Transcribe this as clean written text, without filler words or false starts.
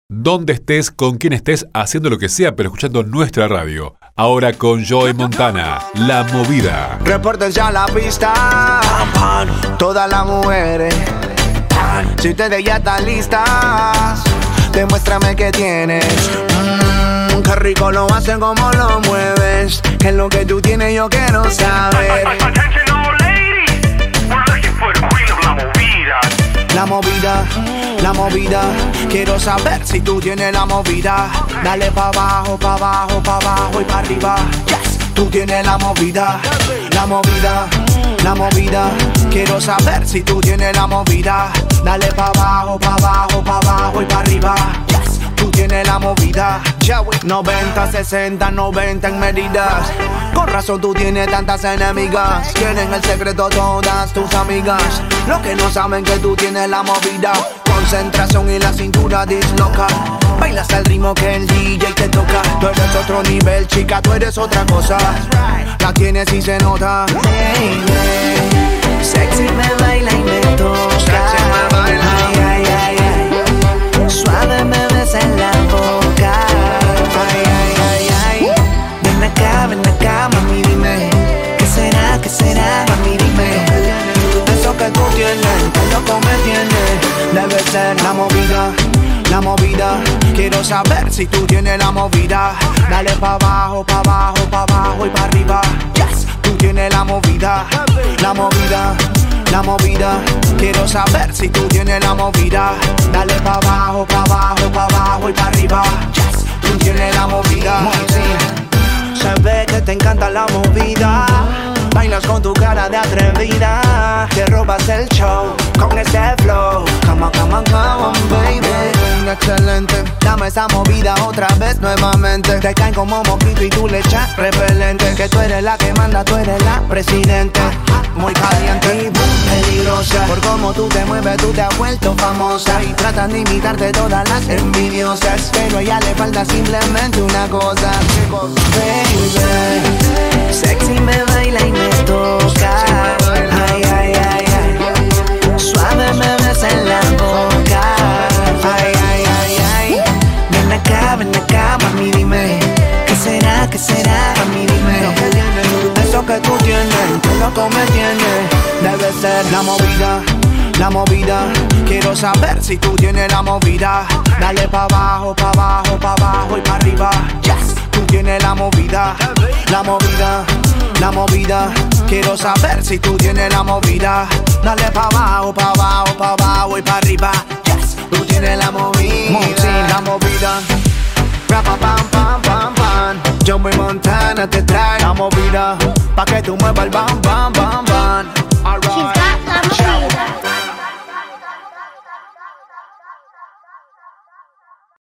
Donde estés, con quien estés, haciendo lo que sea, pero escuchando nuestra radio. Ahora con Joey Montana, La Movida. Repórtense a la pista, todas las mujeres. Si ustedes ya están listas, demuéstrame que tienes. Qué rico lo hacen, como lo mueves. Que es lo que tú tienes, yo quiero saber. Attention all ladies, we're looking for the queen of La Movida. La movida, la movida. Quiero saber si tú tienes la movida. Dale pa' abajo, pa' abajo, pa' abajo y pa' arriba. Yes, tú tienes la movida. La movida, la movida. Quiero saber si tú tienes la movida. Dale pa' abajo, pa' abajo, pa' abajo y pa' arriba. Yes, tú tienes la movida. 90, 60, 90 en medidas. Con razón tú tienes tantas enemigas. Quieren el secreto todas tus amigas. Lo que no saben que tú tienes la movida. Concentración y la cintura disloca. Bailas al ritmo que el DJ te toca. Tú eres otro nivel, chica, tú eres otra cosa. La tienes y se nota. Hey, hey. Sexy me baila y me toca. Sexy me baila. Ay, ay, ay, ay. Suave me besa en la boca. Ay, ay, ay, ay. Ven acá, mami, dime. ¿Qué será, mami, dime? Eso que tú tienes, que loco me tienes. Debe ser la movida, la movida. Quiero saber si tú tienes la movida. Dale pa' abajo, pa' abajo, pa' abajo y pa' arriba. Yes, tú tienes la movida, la movida, la movida. Quiero saber si tú tienes la movida. Dale pa' abajo, pa' abajo, pa' abajo y pa' arriba. Yes, tú tienes la movida. Se ve que te encanta la movida. Bailas con tu cara de atrevida. Te robas el show con este flow. Come on, come on, come on, baby. Excelente. Dame esa movida otra vez nuevamente. Te caen como moquito y tú le echas repelente. Que tú eres la que manda, tú eres la presidente. Muy caliente y muy peligrosa. Por cómo tú te mueves, tú te has vuelto famosa. Y tratan de imitarte todas las envidiosas. Pero a ella le falta simplemente una cosa. Baby, sexy me baila y me toca. Ay, ay, ay, ay. Suave me besa en la boca. Ay, ay, ay, ay. Ven acá, mami, dime. ¿Qué será, mami, dime? Eso que tú tienes, que loco me tienes. Debe ser la movida, la movida. Quiero saber si tú tienes la movida. Dale pa' abajo, pa' abajo, pa' abajo y pa' arriba. Yes, tú tienes la movida, la movida, la movida. Quiero saber si tú tienes la movida. Dale pa' abajo, pa' abajo, pa' abajo y pa' arriba. Yes, tú tienes la movida, la movida. Rapa, pam, pam, pam, pam. Joey Montana te trae la movida. Pa' que tú muevas el bam, bam, bam, bam. Alright.